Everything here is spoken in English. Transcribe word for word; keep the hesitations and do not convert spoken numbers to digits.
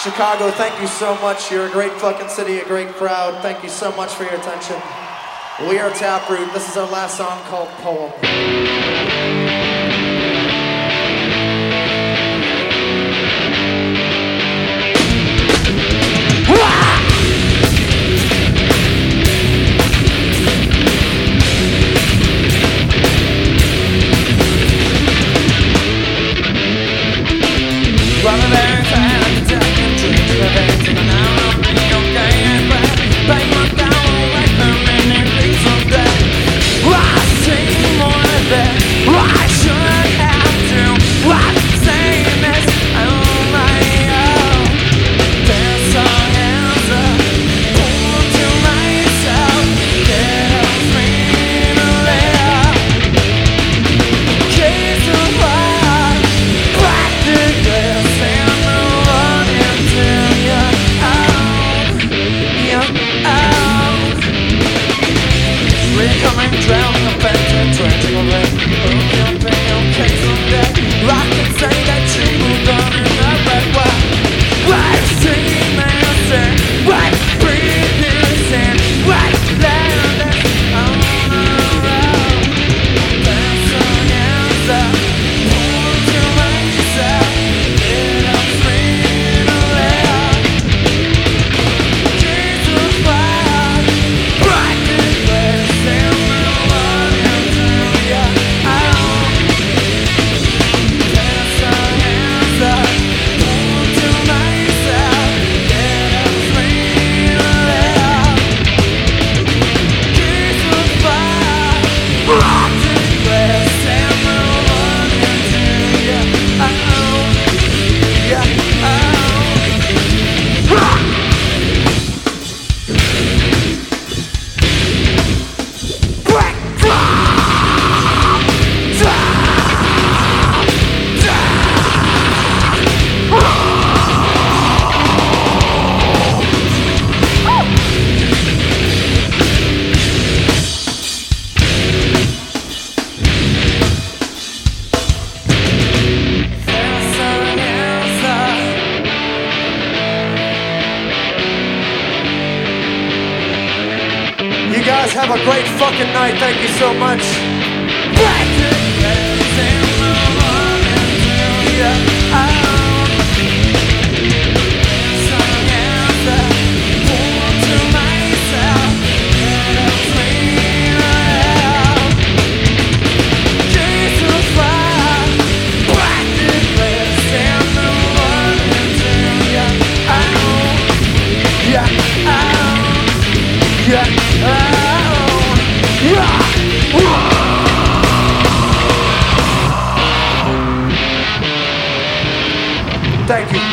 Chicago, thank you so much. You're a great fucking city, a great crowd. Thank you so much for your attention. We are Taproot. This is our last song called Poem. You guys have a great fucking night. Thank you so much. Thank you.